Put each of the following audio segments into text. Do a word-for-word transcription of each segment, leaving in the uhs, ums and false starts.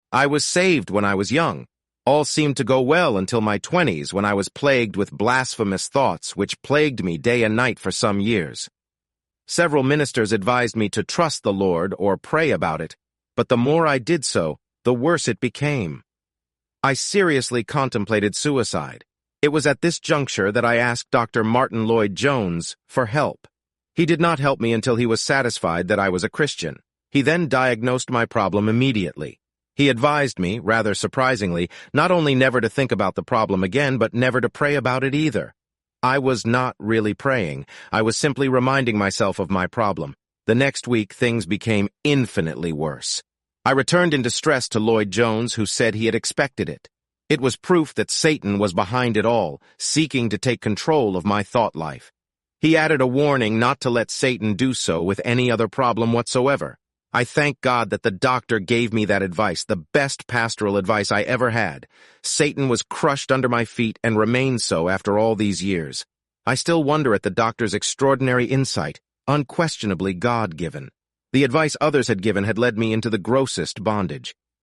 I was saved when I was young. All seemed to go well until my twenties, when I was plagued with blasphemous thoughts which plagued me day and night for some years. Several ministers advised me to trust the Lord or pray about it, but the more I did so, the worse it became. I seriously contemplated suicide. It was at this juncture that I asked Doctor Martin Lloyd-Jones for help. He did not help me until he was satisfied that I was a Christian. He then diagnosed my problem immediately. He advised me, rather surprisingly, not only never to think about the problem again, but never to pray about it either. I was not really praying. I was simply reminding myself of my problem. The next week, things became infinitely worse. I returned in distress to Lloyd-Jones, who said he had expected it. It was proof that Satan was behind it all, seeking to take control of my thought life. He added a warning not to let Satan do so with any other problem whatsoever. I thank God that the doctor gave me that advice, the best pastoral advice I ever had. Satan was crushed under my feet and remains so after all these years. I still wonder at the doctor's extraordinary insight, unquestionably God-given. The advice others had given had led me into the grossest bondage.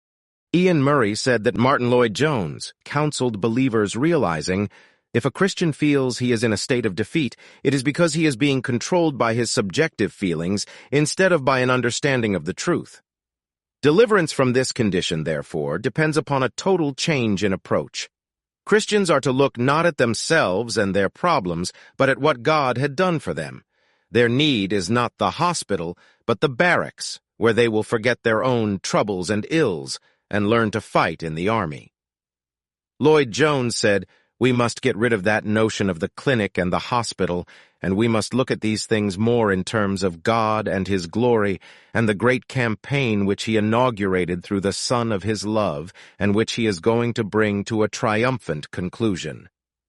Ian Murray said that Martin Lloyd-Jones counseled believers realizing, if a Christian feels he is in a state of defeat, it is because he is being controlled by his subjective feelings instead of by an understanding of the truth. Deliverance from this condition, therefore, depends upon a total change in approach. Christians are to look not at themselves and their problems, but at what God had done for them. Their need is not the hospital, but the barracks, where they will forget their own troubles and ills and learn to fight in the army. Lloyd-Jones said, "We must get rid of that notion of the clinic and the hospital, and we must look at these things more in terms of God and His glory and the great campaign which He inaugurated through the Son of His love and which He is going to bring to a triumphant conclusion."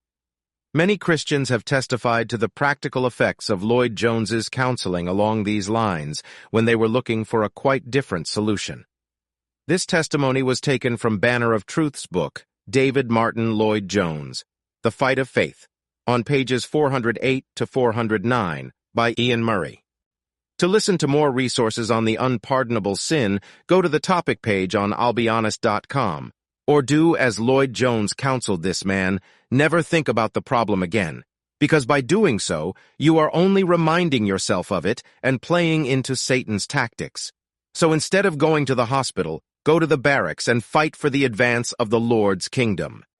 Many Christians have testified to the practical effects of Lloyd-Jones's counseling along these lines when they were looking for a quite different solution. This testimony was taken from Banner of Truth's book, David Martin Lloyd-Jones, The Fight of Faith, on pages four hundred eight to four hundred nine, by Ian Murray. To listen to more resources on the unpardonable sin, go to the topic page on I'll Be Honest dot com, or do as Lloyd-Jones counseled this man, never think about the problem again, because by doing so, you are only reminding yourself of it and playing into Satan's tactics. So instead of going to the hospital, go to the barracks and fight for the advance of the Lord's kingdom.